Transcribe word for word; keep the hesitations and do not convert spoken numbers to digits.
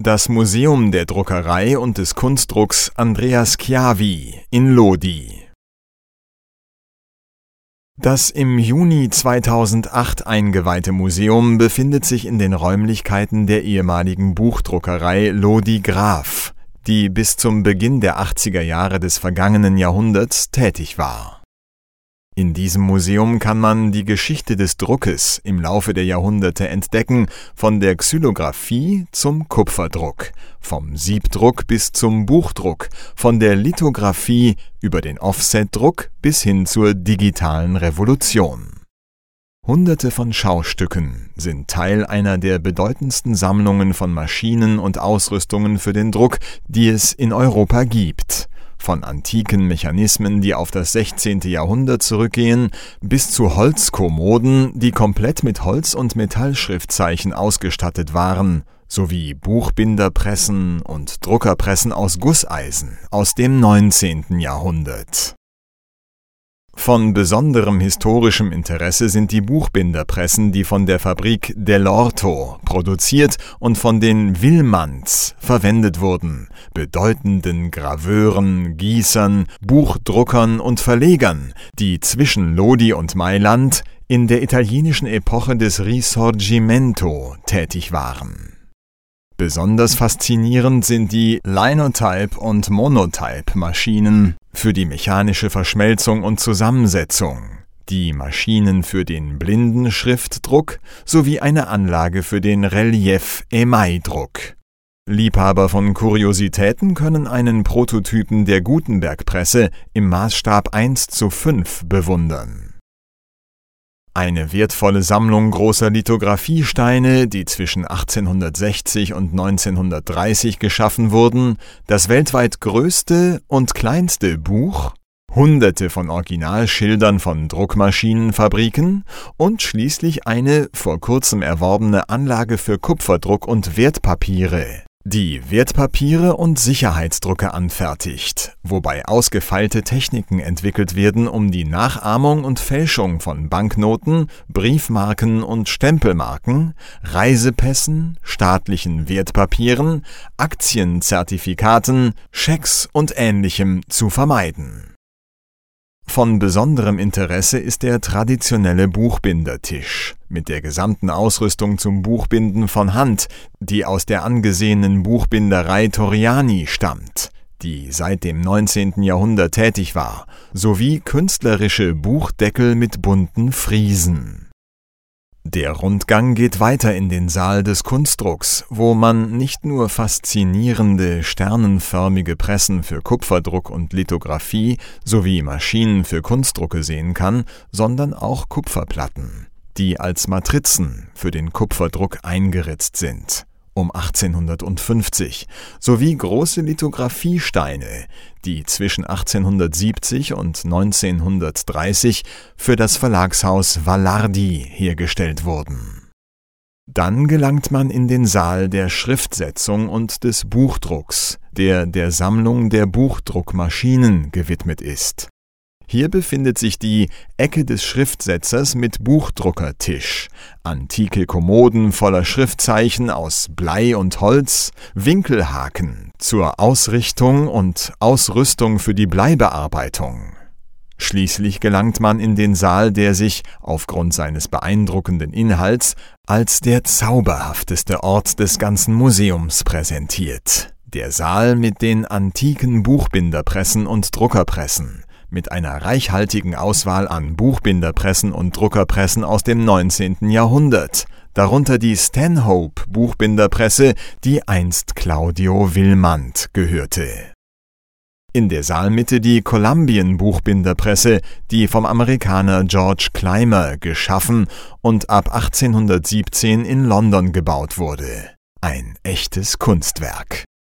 Das Museum der Druckerei und des Kunstdrucks Andreas Chiavi in Lodi. Das im Juni zweitausendacht eingeweihte Museum befindet sich in den Räumlichkeiten der ehemaligen Buchdruckerei Lodi Graf, die bis zum Beginn der achtziger Jahre des vergangenen Jahrhunderts tätig war. In diesem Museum kann man die Geschichte des Druckes im Laufe der Jahrhunderte entdecken, von der Xylographie zum Kupferdruck, vom Siebdruck bis zum Buchdruck, von der Lithografie über den Offsetdruck bis hin zur digitalen Revolution. Hunderte von Schaustücken sind Teil einer der bedeutendsten Sammlungen von Maschinen und Ausrüstungen für den Druck, die es in Europa gibt. Von antiken Mechanismen, die auf das sechzehnte Jahrhundert zurückgehen, bis zu Holzkommoden, die komplett mit Holz- und Metallschriftzeichen ausgestattet waren, sowie Buchbinderpressen und Druckerpressen aus Gusseisen aus dem neunzehnten Jahrhundert. Von besonderem historischem Interesse sind die Buchbinderpressen, die von der Fabrik Dell'Orto produziert und von den Willmanns verwendet wurden, bedeutenden Graveuren, Gießern, Buchdruckern und Verlegern, die zwischen Lodi und Mailand in der italienischen Epoche des Risorgimento tätig waren. Besonders faszinierend sind die Linotype- und Monotype-Maschinen für die mechanische Verschmelzung und Zusammensetzung, die Maschinen für den Blindenschriftdruck sowie eine Anlage für den Relief-Email-Druck. Liebhaber von Kuriositäten können einen Prototypen der Gutenberg-Presse im Maßstab eins zu fünf bewundern. Eine wertvolle Sammlung großer Lithografiesteine, die zwischen achtzehnhundertsechzig und neunzehnhundertdreißig geschaffen wurden, das weltweit größte und kleinste Buch, Hunderte von Originalschildern von Druckmaschinenfabriken und schließlich eine vor kurzem erworbene Anlage für Kupferdruck und Wertpapiere, die Wertpapiere und Sicherheitsdrucke anfertigt, wobei ausgefeilte Techniken entwickelt werden, um die Nachahmung und Fälschung von Banknoten, Briefmarken und Stempelmarken, Reisepässen, staatlichen Wertpapieren, Aktienzertifikaten, Schecks und Ähnlichem zu vermeiden. Von besonderem Interesse ist der traditionelle Buchbindertisch mit der gesamten Ausrüstung zum Buchbinden von Hand, die aus der angesehenen Buchbinderei Torriani stammt, die seit dem neunzehnten Jahrhundert tätig war, sowie künstlerische Buchdeckel mit bunten Friesen. Der Rundgang geht weiter in den Saal des Kunstdrucks, wo man nicht nur faszinierende sternenförmige Pressen für Kupferdruck und Lithografie sowie Maschinen für Kunstdrucke sehen kann, sondern auch Kupferplatten, die als Matrizen für den Kupferdruck eingeritzt sind, um achtzehnhundertfünfzig, sowie große Lithografiesteine, die zwischen achtzehnhundertsiebzig und neunzehnhundertdreißig für das Verlagshaus Vallardi hergestellt wurden. Dann gelangt man in den Saal der Schriftsetzung und des Buchdrucks, der der Sammlung der Buchdruckmaschinen gewidmet ist. Hier befindet sich die Ecke des Schriftsetzers mit Buchdruckertisch, antike Kommoden voller Schriftzeichen aus Blei und Holz, Winkelhaken zur Ausrichtung und Ausrüstung für die Bleibearbeitung. Schließlich gelangt man in den Saal, der sich, aufgrund seines beeindruckenden Inhalts, als der zauberhafteste Ort des ganzen Museums präsentiert. Der Saal mit den antiken Buchbinderpressen und Druckerpressen, mit einer reichhaltigen Auswahl an Buchbinderpressen und Druckerpressen aus dem neunzehnten Jahrhundert, darunter die Stanhope Buchbinderpresse, die einst Claudio Willmann gehörte. In der Saalmitte die Columbian Buchbinderpresse, die vom Amerikaner George Clymer geschaffen und ab achtzehnhundertsiebzehn in London gebaut wurde. Ein echtes Kunstwerk.